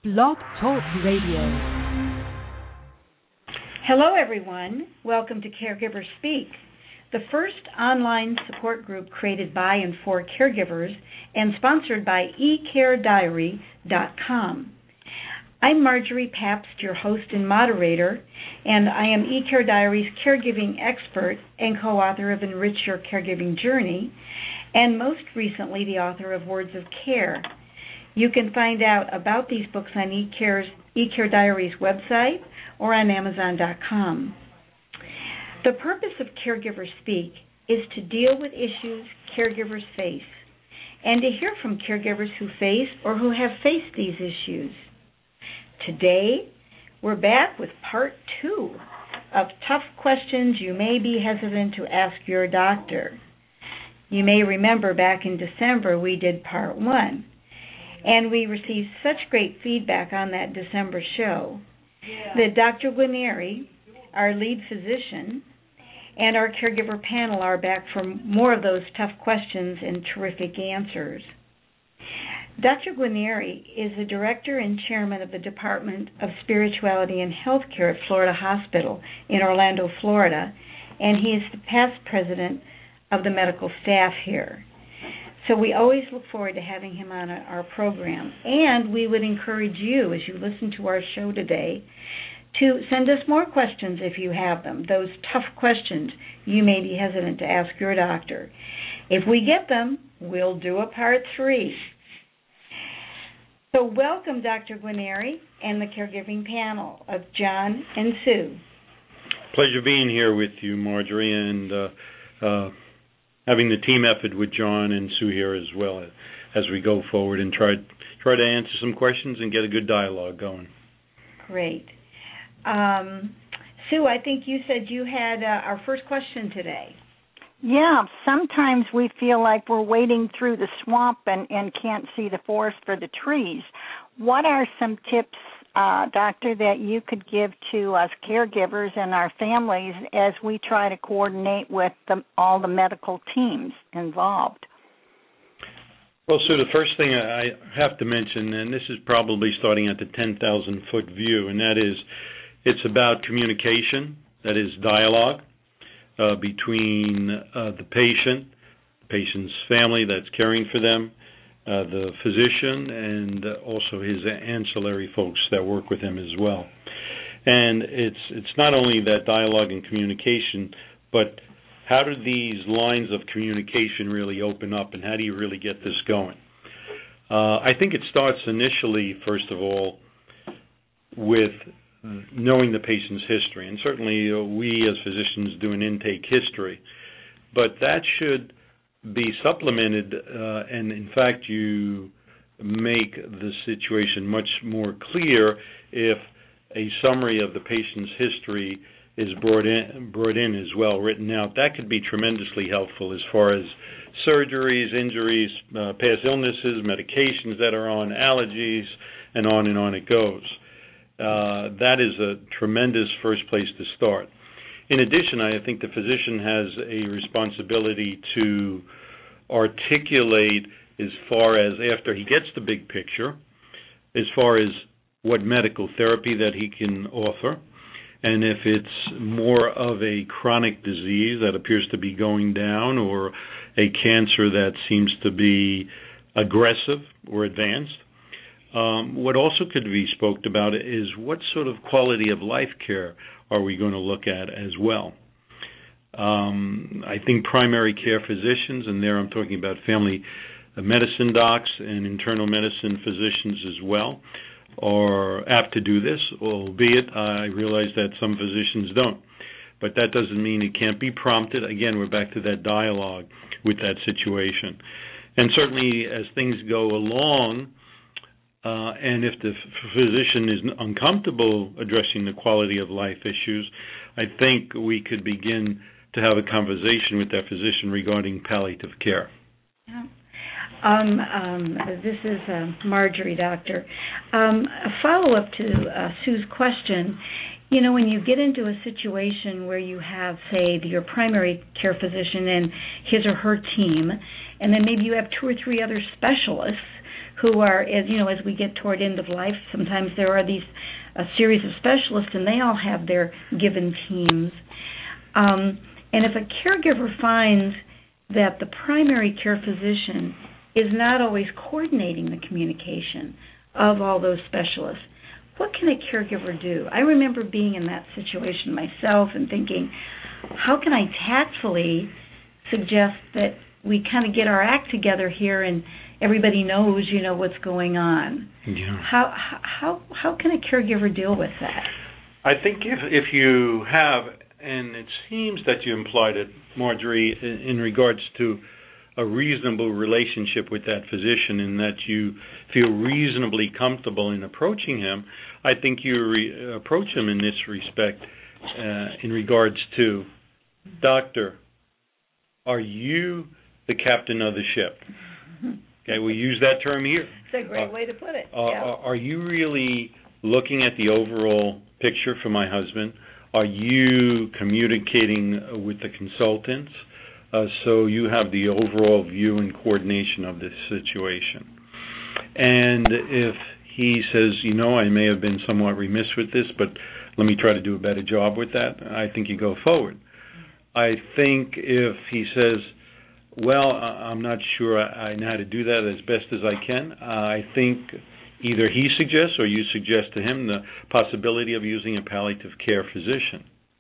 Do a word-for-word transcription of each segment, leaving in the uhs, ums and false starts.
Blog Talk Radio. Hello, everyone. Welcome to Caregivers Speak, the first online support group created by and for caregivers and sponsored by e care diary dot com. I'm Marjorie Pabst, your host and moderator, and I am eCare Diary's caregiving expert and co-author of Enrich Your Caregiving Journey, and most recently the author of Words of Care. You can find out about these books on eCare's, eCare Diary's website or on amazon dot com. The purpose of Caregivers Speak is to deal with issues caregivers face and to hear from caregivers who face or who have faced these issues. Today, we're back with part two of tough questions you may be hesitant to ask your doctor. You may remember back in December we did part one, and we received such great feedback on that December show that Doctor Guarneri, our lead physician, and our caregiver panel are back for more of those tough questions and terrific answers. Doctor Guarneri is the director and chairman of the Department of Spirituality and Healthcare at Florida Hospital in Orlando, Florida, and he is the past president of the medical staff here. So we always look forward to having him on our program. And we would encourage you, as you listen to our show today, to send us more questions if you have them, those tough questions you may be hesitant to ask your doctor. If we get them, we'll do a part three. So welcome, Doctor Guarneri and the caregiving panel of John and Sue. Pleasure being here with you, Marjorie, and uh, uh, having the team effort with John and Sue here as well as we go forward and try try to answer some questions and get a good dialogue going. Great. Um, Sue, I think you said you had uh, our first question today. Yeah, sometimes we feel like we're wading through the swamp and, and can't see the forest for the trees. What are some tips, uh, Doctor, that you could give to us caregivers and our families as we try to coordinate with the, all the medical teams involved? Well, Sue, the first thing I have to mention, and this is probably starting at the ten thousand foot view, and that is it's about communication, that is dialogue. Uh, between uh, the patient, the patient's family that's caring for them, uh, the physician, and uh, also his ancillary folks that work with him as well. And it's it's not only that dialogue and communication, but how do these lines of communication really open up, and how do you really get this going? Uh, I think it starts initially, first of all, with knowing the patient's history, and certainly uh, we as physicians do an intake history, but that should be supplemented, uh, and in fact you make the situation much more clear if a summary of the patient's history is brought in, brought in as well, written out. That could be tremendously helpful as far as surgeries, injuries, uh, past illnesses, medications that are on, allergies, and on and on it goes. Uh, that is a tremendous first place to start. In addition, I think the physician has a responsibility to articulate as far as after he gets the big picture, as far as what medical therapy that he can offer, and if it's more of a chronic disease that appears to be going down or a cancer that seems to be aggressive or advanced. Um, what also could be spoke about is what sort of quality of life care are we going to look at as well. Um, I think primary care physicians, and there I'm talking about family medicine docs and internal medicine physicians as well, are apt to do this, albeit I realize that some physicians don't. But that doesn't mean it can't be prompted. Again, we're back to that dialogue with that situation. And certainly as things go along, Uh, and if the f- physician is uncomfortable addressing the quality of life issues, I think we could begin to have a conversation with that physician regarding palliative care. Yeah. Um, um, this is uh, Marjorie, Doctor. Um, a follow-up to uh, Sue's question, you know, when you get into a situation where you have, say, your primary care physician and his or her team, and then maybe you have two or three other specialists who are, as you know, as we get toward end of life, sometimes there are these a series of specialists, and they all have their given teams. Um, and if a caregiver finds that the primary care physician is not always coordinating the communication of all those specialists, what can a caregiver do? I remember being in that situation myself and thinking, how can I tactfully suggest that we kind of get our act together here and everybody knows, you know, what's going on? Yeah. How how how can a caregiver deal with that? I think if if you have, and it seems that you implied it, Marjorie, in, in regards to a reasonable relationship with that physician and that you feel reasonably comfortable in approaching him, I think you re- approach him in this respect uh, in regards to, Doctor, are you the captain of the ship? Okay, we use that term here. It's a great uh, way to put it. Uh, yeah. Are you really looking at the overall picture for my husband? Are you communicating with the consultants? Uh, so you have the overall view and coordination of this situation. And if he says, you know, I may have been somewhat remiss with this, but let me try to do a better job with that, I think you go forward. I think if he says, well, I'm not sure I know how to do that as best as I can, uh, I think either he suggests or you suggest to him the possibility of using a palliative care physician.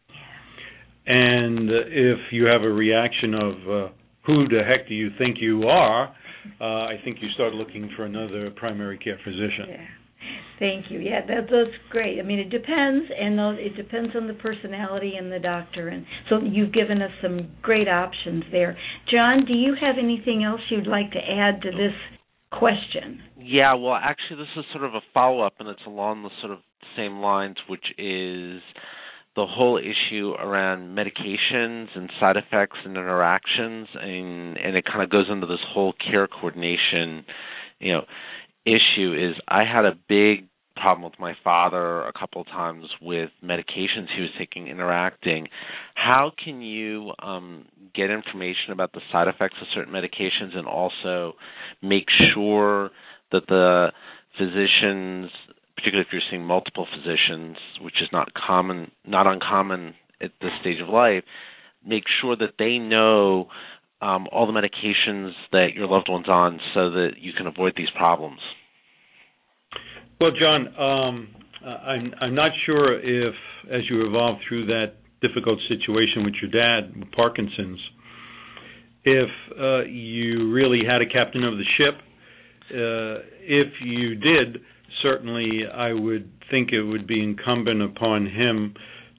And if you have a reaction of, uh, who the heck do you think you are, uh, I think you start looking for another primary care physician. Yeah. Thank you. Yeah, that, that's great. I mean, it depends, and it depends on the personality and the doctor. And so you've given us some great options there. John, do you have anything else you'd like to add to this question? Yeah, well, actually, this is sort of a follow-up, and it's along the sort of same lines, which is the whole issue around medications and side effects and interactions, and, and it kind of goes into this whole care coordination, you know, issue. Is I had a big problem with my father a couple of times with medications he was taking, interacting. How can you um, get information about the side effects of certain medications and also make sure that the physicians, particularly if you're seeing multiple physicians, which is not common, not uncommon at this stage of life, make sure that they know um, all the medications that your loved one's on so that you can avoid these problems? Well, John, um, I'm, I'm not sure if, as you evolved through that difficult situation with your dad, with Parkinson's, if uh, you really had a captain of the ship. Uh, if you did, certainly I would think it would be incumbent upon him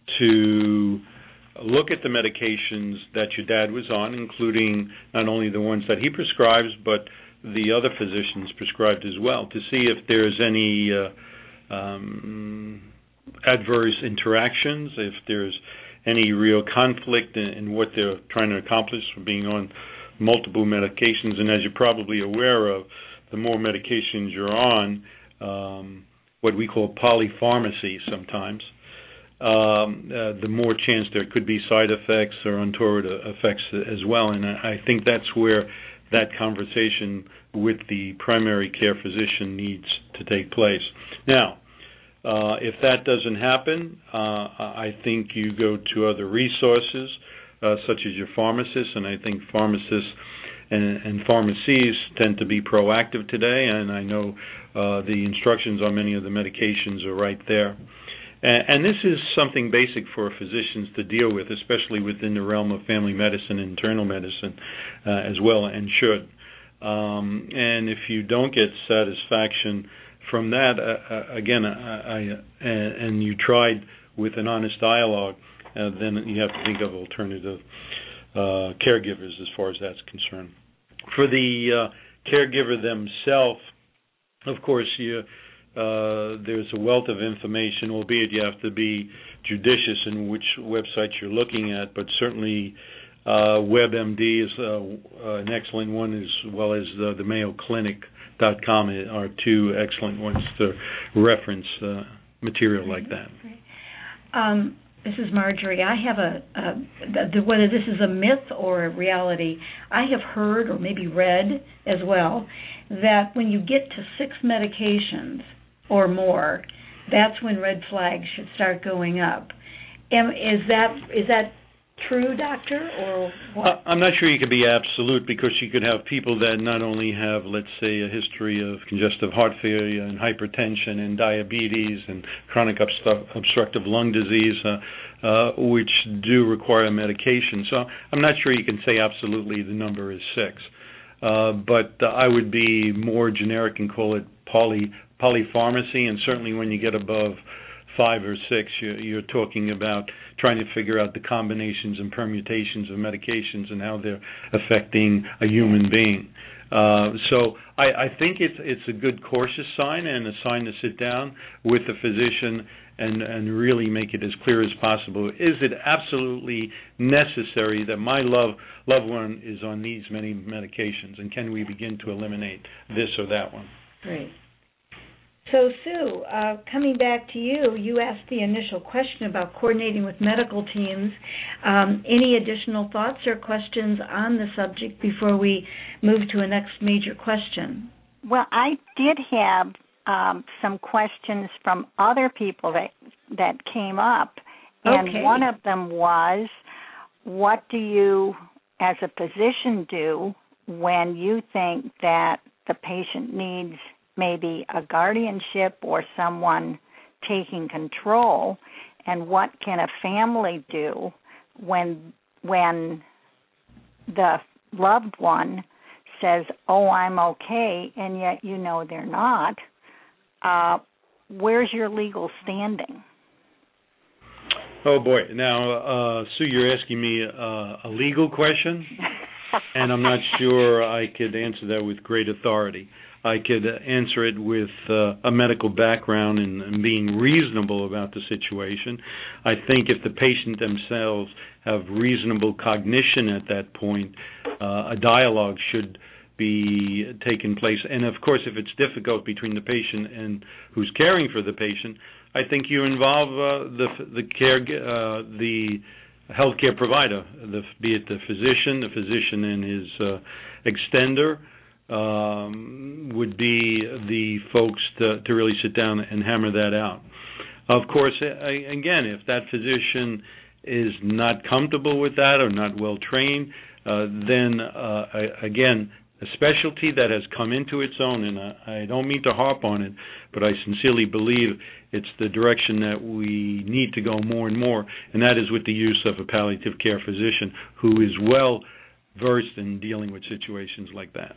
to look at the medications that your dad was on, including not only the ones that he prescribes, but the other physicians prescribed as well, to see if there's any uh, um, adverse interactions, if there's any real conflict in, in what they're trying to accomplish for being on multiple medications. And as you're probably aware of, the more medications you're on, um, what we call polypharmacy sometimes, um, uh, the more chance there could be side effects or untoward effects as well. And I, I think that's where that conversation with the primary care physician needs to take place. Now, uh, if that doesn't happen, uh, I think you go to other resources, uh, such as your pharmacist, and I think pharmacists and, and pharmacies tend to be proactive today, and I know uh, the instructions on many of the medications are right there. And, and this is something basic for physicians to deal with, especially within the realm of family medicine and internal medicine uh, as well, and should. Um, and if you don't get satisfaction from that, uh, again, I, I, and, and you tried with an honest dialogue, uh, then you have to think of alternative uh, caregivers as far as that's concerned. For the uh, caregiver themselves, of course, you, uh, there's a wealth of information, albeit you have to be judicious in which websites you're looking at, but certainly uh, WebMD is uh, an excellent one, as well as the, the Mayo Clinic dot com are two excellent ones to reference uh, material like that. Um, This is Marjorie. I have a, a the, whether this is a myth or a reality, I have heard or maybe read as well that when you get to six medications or more, that's when red flags should start going up. Am, is that is that true, doctor, or what? Uh, I'm not sure you could be absolute, because you could have people that not only have, let's say, a history of congestive heart failure and hypertension and diabetes and chronic obstru- obstructive lung disease, uh, uh, which do require medication. So I'm not sure you can say absolutely the number is six. Uh, but uh, I would be more generic and call it poly polypharmacy, and certainly when you get above five or six, you're, you're talking about trying to figure out the combinations and permutations of medications and how they're affecting a human being. Uh, so I, I think it's it's a good cautious sign and a sign to sit down with the physician and, and really make it as clear as possible. Is it absolutely necessary that my love loved one is on these many medications, and can we begin to eliminate this or that one? Great. So, Sue, uh, coming back to you, you asked the initial question about coordinating with medical teams. Um, any additional thoughts or questions on the subject before we move to a next major question? Well, I did have um, some questions from other people that that came up, and okay. one of them was, what do you, as a physician, do when you think that the patient needs maybe a guardianship or someone taking control, and what can a family do when when the loved one says, oh, I'm okay, and yet you know they're not? Uh, where's your legal standing? Oh, boy. Now, uh, Sue, you're asking me uh, a legal question, and I'm not sure I could answer that with great authority. I could answer it with uh, a medical background and, and being reasonable about the situation. I think if the patient themselves have reasonable cognition at that point, uh, a dialogue should be taking place. And, of course, if it's difficult between the patient and who's caring for the patient, I think you involve uh, the the care uh, the healthcare provider, the, be it the physician, the physician and his uh, extender, Um, would be the folks to, to really sit down and hammer that out. Of course, I, again, if that physician is not comfortable with that or not well trained, uh, then uh, I, again, a specialty that has come into its own, and I, I don't mean to harp on it, but I sincerely believe it's the direction that we need to go more and more, and that is with the use of a palliative care physician who is well versed in dealing with situations like that.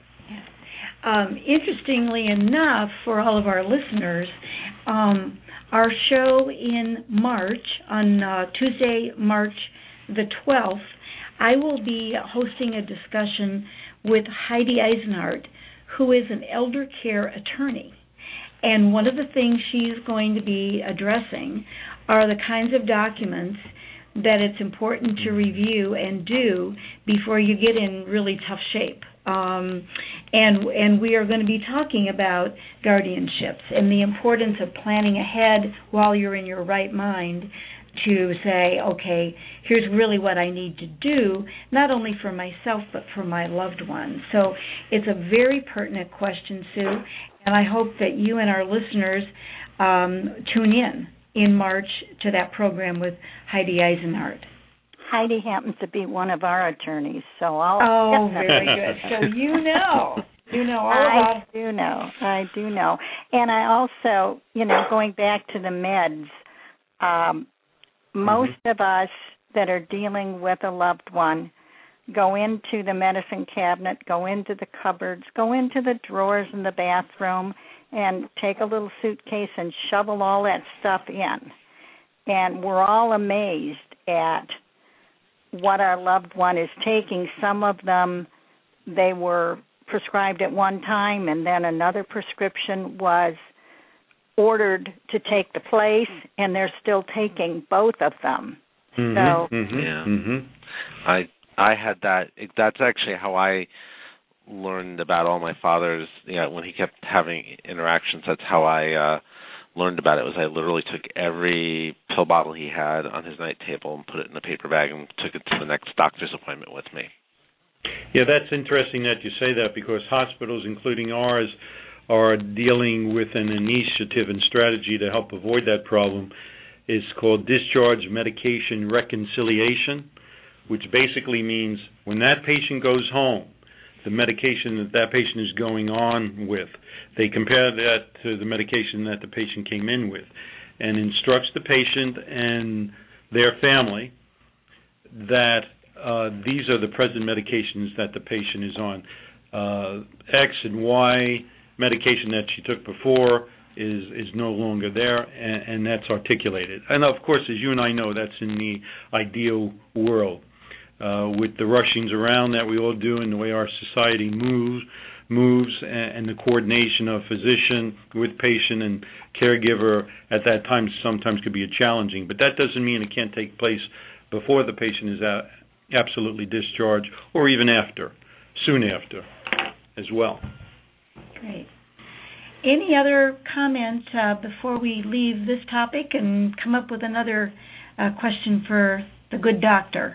Um, interestingly enough, for all of our listeners, um, our show in March, on uh, Tuesday, March the twelfth, I will be hosting a discussion with Heidi Eisenhardt, who is an elder care attorney. And one of the things she's going to be addressing are the kinds of documents that it's important to review and do before you get in really tough shape. Um, and and we are going to be talking about guardianships and the importance of planning ahead while you're in your right mind to say, okay, here's really what I need to do, not only for myself but for my loved one. So it's a very pertinent question, Sue, and I hope that you and our listeners um, tune in in March to that program with Heidi Eisenhardt. Heidi happens to be one of our attorneys, so I'll... Oh, very good. So you know. You know all about... I do know. I do know. And I also, you know, going back to the meds, um, most mm-hmm. of us that are dealing with a loved one go into the medicine cabinet, go into the cupboards, go into the drawers in the bathroom, and take a little suitcase and shovel all that stuff in. And we're all amazed at what our loved one is taking. Some of them, they were prescribed at one time, and then another prescription was ordered to take the place, and they're still taking both of them. Mm-hmm, so, mm-hmm, yeah, mm-hmm. I I had that. That's actually how I learned about all my father's. You know, when he kept having interactions, that's how I uh, learned about it was I literally took every pill bottle he had on his night table and put it in a paper bag and took it to the next doctor's appointment with me. Yeah, that's interesting that you say that, because hospitals, including ours, are dealing with an initiative and strategy to help avoid that problem. It's called discharge medication reconciliation, which basically means when that patient goes home, the medication that that patient is going on with, they compare that to the medication that the patient came in with, and instructs the patient and their family that uh, these are the present medications that the patient is on. Uh, X and Y medication that she took before is is no longer there, and, and that's articulated. And of course, as you and I know, that's in the ideal world. Uh, with the rushings around that we all do and the way our society moves, moves and, and the coordination of physician with patient and caregiver at that time sometimes could be a challenging. But that doesn't mean it can't take place before the patient is a- absolutely discharged, or even after, soon after as well. Great. Any other comment uh, before we leave this topic and come up with another uh, question for the good doctor?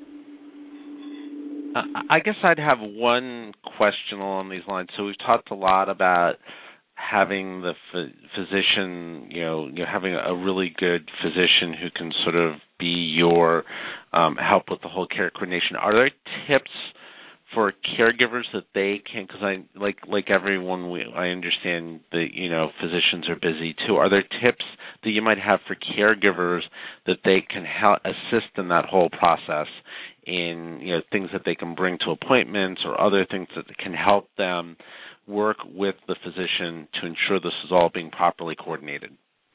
Uh, I guess I'd have one question along these lines. So we've talked a lot about having the ph- physician, you know, you know, having a really good physician who can sort of be your um, help with the whole care coordination. Are there tips for caregivers that they can, because I like like everyone, we, I understand that, you know, physicians are busy too. Are there tips that you might have for caregivers that they can help assist in that whole process, in, you know, things that they can bring to appointments or other things that can help them work with the physician to ensure this is all being properly coordinated?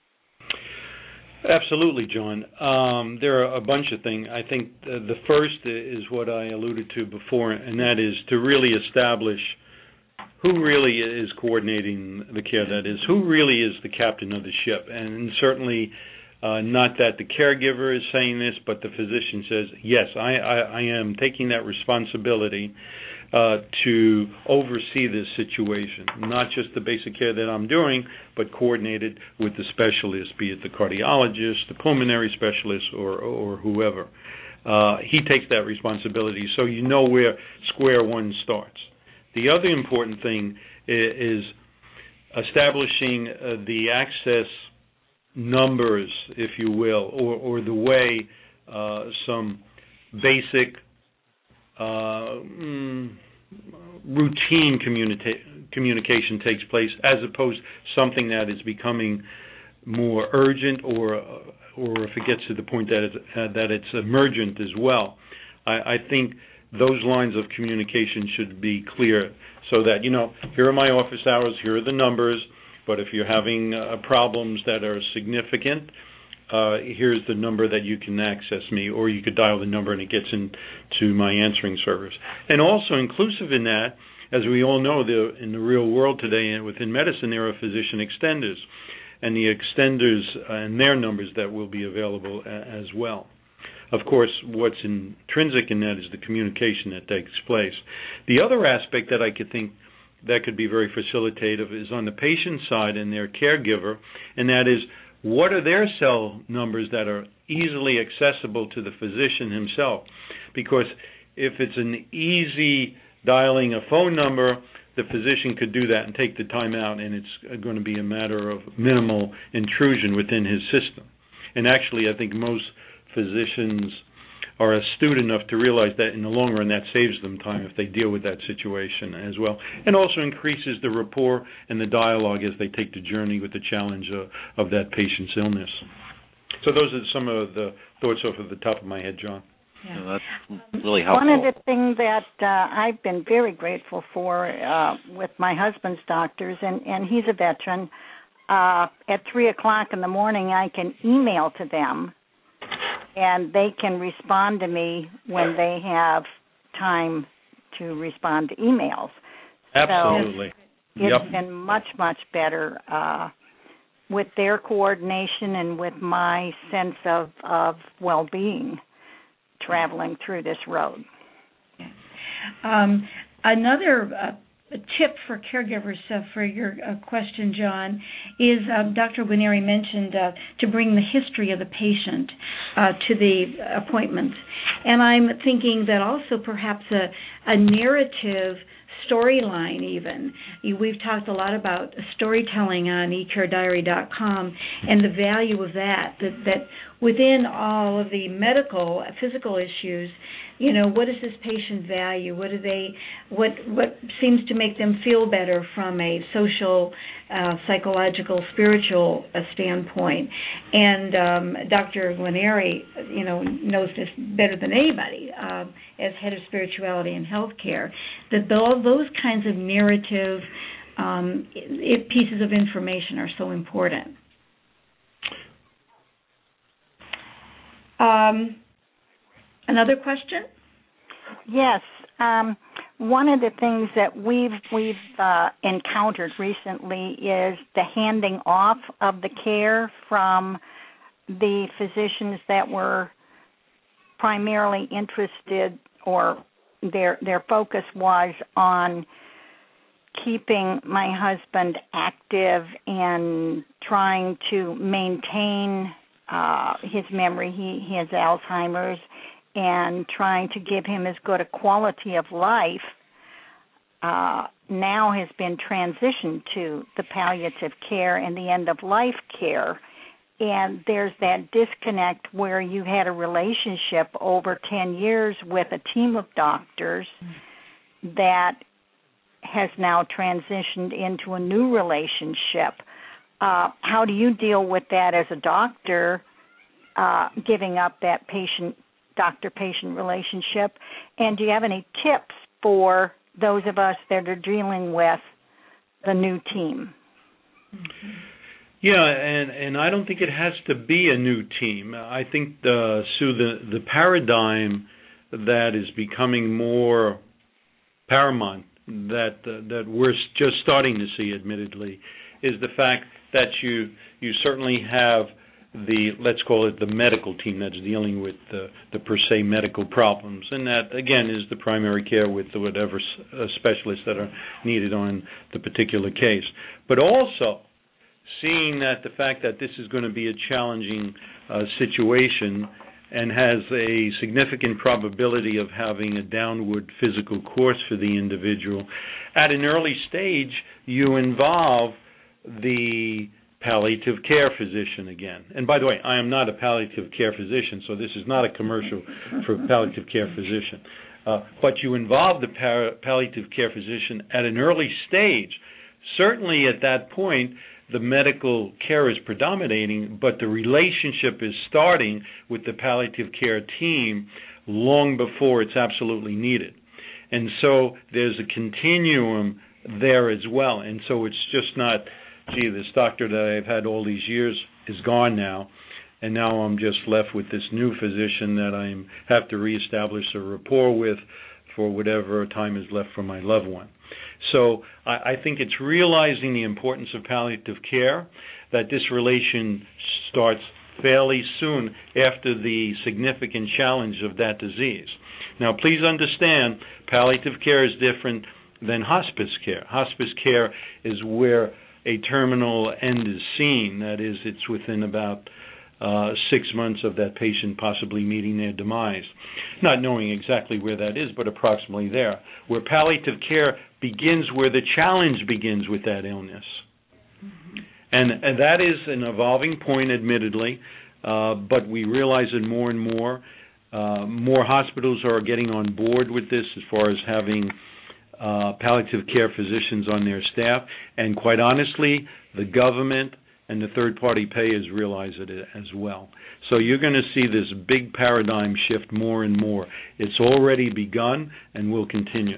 Absolutely, John. Um, there are a bunch of things. I think the, the first is what I alluded to before, and that is to really establish who really is coordinating the care, that is, who really is the captain of the ship. And certainly uh, not that the caregiver is saying this, but the physician says, yes, I, I, I am taking that responsibility Uh, to oversee this situation, not just the basic care that I'm doing, but coordinated with the specialist, be it the cardiologist, the pulmonary specialist, or, or whoever. Uh, he takes that responsibility, so you know where square one starts. The other important thing is, is establishing uh, the access numbers, if you will, or, or the way uh, some basic Uh, mm, routine communica- communication takes place, as opposed to something that is becoming more urgent, or or if it gets to the point that it's, uh, that it's emergent as well. I, I think those lines of communication should be clear, so that, you know, here are my office hours, here are the numbers, but if you're having uh, problems that are significant, Uh, here's the number that you can access me, or you could dial the number and it gets into my answering service. And also inclusive in that, as we all know, the, in the real world today and within medicine, there are physician extenders, and the extenders and their numbers that will be available a, as well. Of course, what's intrinsic in that is the communication that takes place. The other aspect that I could think that could be very facilitative is on the patient side and their caregiver, and that is, what are their cell numbers that are easily accessible to the physician himself? Because if it's an easy dialing a phone number, the physician could do that and take the time out, and it's going to be a matter of minimal intrusion within his system. And actually, I think most physicians are astute enough to realize that in the long run that saves them time if they deal with that situation as well, and also increases the rapport and the dialogue as they take the journey with the challenge of, of that patient's illness. So those are some of the thoughts off of the top of my head, John. Yeah, yeah that's really helpful. One of the things that uh, I've been very grateful for uh, with my husband's doctors, and, and he's a veteran, uh, at three o'clock in the morning I can email to them, and they can respond to me when they have time to respond to emails. Absolutely. So it's yep. been much, much better uh, with their coordination and with my sense of, of well-being traveling through this road. Um, another uh, tip for caregivers uh, for your uh, question, John, is uh, Doctor Guarneri mentioned uh, to bring the history of the patient uh, to the appointments. And I'm thinking that also perhaps a, a narrative storyline even. We've talked a lot about storytelling on e care diary dot com and the value of that, that, that within all of the medical, physical issues, you know, what does this patient value? What do they, what what seems to make them feel better from a social, uh, psychological, spiritual uh, standpoint? And um, Doctor Guarneri, you know, knows this better than anybody uh, as head of spirituality and healthcare. That all those kinds of narrative um, it, pieces of information are so important. Um, Another question? Yes. Um, one of the things that we've we've uh, encountered recently is the handing off of the care from the physicians that were primarily interested, or their their focus was on keeping my husband active and trying to maintain uh, his memory. He, he has Alzheimer's, and trying to give him as good a quality of life, uh, now has been transitioned to the palliative care and the end-of-life care. And there's that disconnect where you had a relationship over ten years with a team of doctors that has now transitioned into a new relationship. Uh, how do you deal with that as a doctor, uh, giving up that patient doctor-patient relationship? And do you have any tips for those of us that are dealing with the new team? Yeah, and, and I don't think it has to be a new team. I think, the, Sue, the, the paradigm that is becoming more paramount, that uh, that we're just starting to see, admittedly, is the fact that you you certainly have the, let's call it the medical team that's dealing with the, the per se medical problems. And that, again, is the primary care with the whatever uh, specialists that are needed on the particular case. But also seeing that the fact that this is going to be a challenging uh, situation and has a significant probability of having a downward physical course for the individual, at an early stage you involve the palliative care physician again. And by the way, I am not a palliative care physician, so this is not a commercial for palliative care physician. Uh, but you involve the par- palliative care physician at an early stage. Certainly at that point, the medical care is predominating, but the relationship is starting with the palliative care team long before it's absolutely needed. And so there's a continuum there as well. And so it's just not, gee, this doctor that I've had all these years is gone now, and now I'm just left with this new physician that I have to reestablish a rapport with for whatever time is left for my loved one. So I, I think it's realizing the importance of palliative care, that this relation starts fairly soon after the significant challenge of that disease. Now, please understand, palliative care is different than hospice care. Hospice care is where a terminal end is seen. That is, it's within about uh, six months of that patient possibly meeting their demise. Not knowing exactly where that is, but approximately there. Where palliative care begins where the challenge begins with that illness. Mm-hmm. And, and that is an evolving point, admittedly, uh, but we realize it more and more. Uh, more hospitals are getting on board with this as far as having uh, palliative care physicians on their staff. And quite honestly, the government and the third-party payers realize it as well. So you're going to see this big paradigm shift more and more. It's already begun and will continue.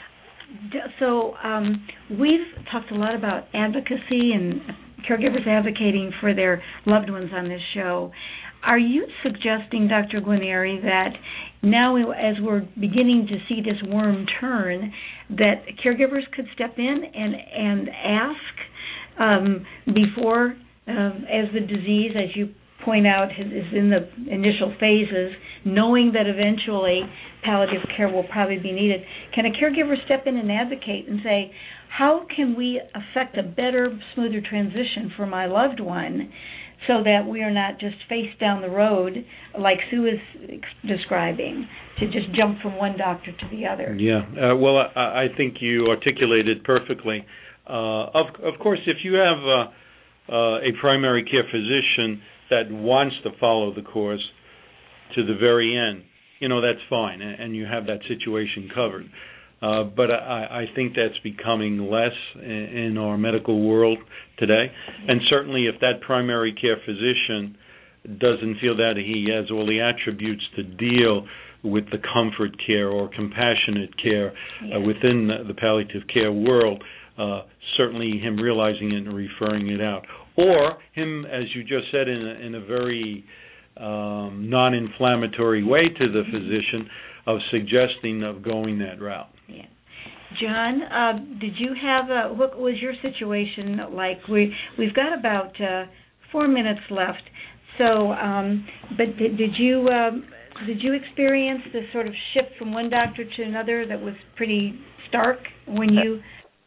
So um, we've talked a lot about advocacy and caregivers advocating for their loved ones on this show. Are you suggesting, Doctor Guarneri, that now as we're beginning to see this worm turn, that caregivers could step in and, and ask um, before, um, as the disease, as you point out is, is in the initial phases, knowing that eventually palliative care will probably be needed. Can a caregiver step in and advocate and say, how can we affect a better, smoother transition for my loved one so that we are not just face down the road like Sue is describing, to just jump from one doctor to the other? Yeah, uh, well, I, I think you articulated perfectly. Uh, of, of course, if you have uh, uh, a primary care physician that wants to follow the course to the very end, you know, that's fine, and, and you have that situation covered. Uh, but I, I think that's becoming less in, in our medical world today. And certainly if that primary care physician doesn't feel that he has all the attributes to deal with the comfort care or compassionate care yeah. uh, within the, the palliative care world, uh, certainly him realizing it and referring it out. Or him, as you just said, in a, in a very um, non-inflammatory way to the physician, of suggesting of going that route. Yeah. John, uh, did you have a, what was your situation like? We we've got about uh, four minutes left. So, um, but did, did you um, did you experience this sort of shift from one doctor to another that was pretty stark when you?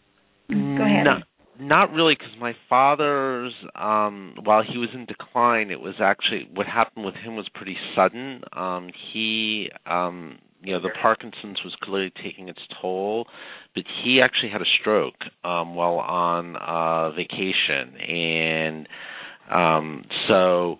Go ahead. No, not really, because my father's, um, while he was in decline, it was actually, what happened with him was pretty sudden. Um, he, um, you know, the Parkinson's was clearly taking its toll, but he actually had a stroke um, while on uh, vacation, and um, so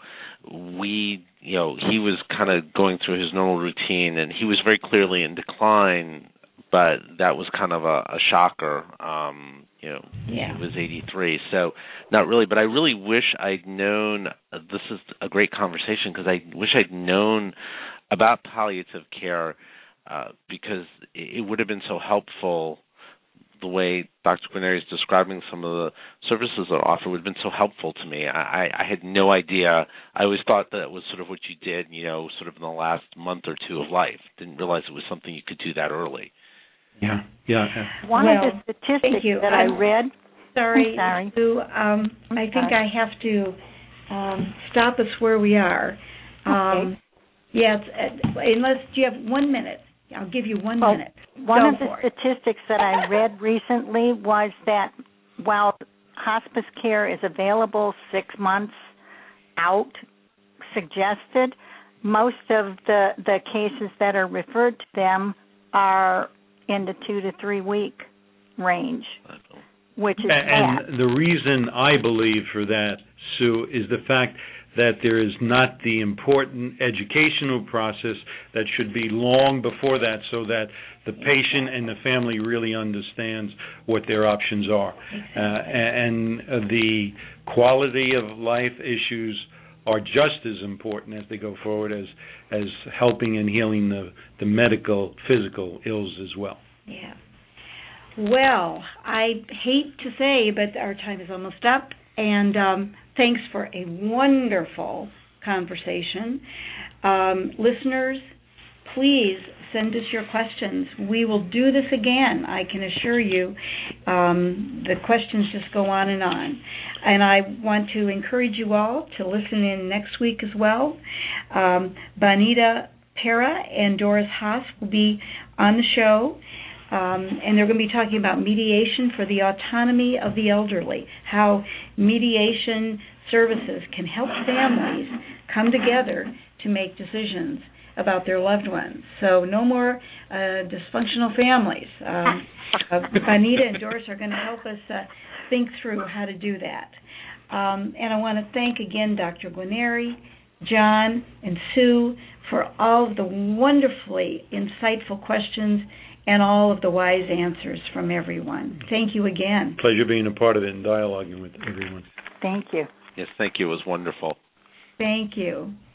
we, you know, he was kind of going through his normal routine, and he was very clearly in decline, but that was kind of a, a shocker. Um, you know, yeah. he was eighty-three, so not really. But I really wish I'd known. Uh, this is a great conversation because I wish I'd known about palliative care uh, because it, it would have been so helpful. The way Doctor Guarneri is describing some of the services that are offered would have been so helpful to me. I, I had no idea. I always thought that it was sort of what you did, you know, sort of in the last month or two of life. Didn't realize it was something you could do that early. Yeah, yeah. yeah. One well, of the statistics that I'm I read. Sorry, sorry. Sue. Um, I think sorry. I have to um, stop us where we are. Um, okay. Yeah, it's, uh, unless do you have one minute. I'll give you one well, minute. One Go of the statistics that I read recently was that while hospice care is available six months out, suggested, most of the, the cases that are referred to them are in the two to three week range, which is and, bad. And the reason I believe for that, Sue, is the fact that there is not the important educational process that should be long before that so that the patient and the family really understands what their options are. Uh, and the quality of life issues are just as important as they go forward as as helping and healing the, the medical, physical ills as well. Yeah. Well, I hate to say, but our time is almost up. And um, thanks for a wonderful conversation. Um, listeners, please send us your questions. We will do this again, I can assure you. Um, the questions just go on and on. And I want to encourage you all to listen in next week as well. Um, Bonita Pera and Doris Haas will be on the show. Um, and they're going to be talking about mediation for the autonomy of the elderly, how mediation services can help families come together to make decisions about their loved ones. So no more uh, dysfunctional families. Um, uh, Bonita and Doris are going to help us uh, think through how to do that. Um, and I want to thank again Doctor Guarneri, John, and Sue for all of the wonderfully insightful questions and all of the wise answers from everyone. Thank you again. Pleasure being a part of it and dialoguing with everyone. Thank you. Yes, thank you. It was wonderful. Thank you.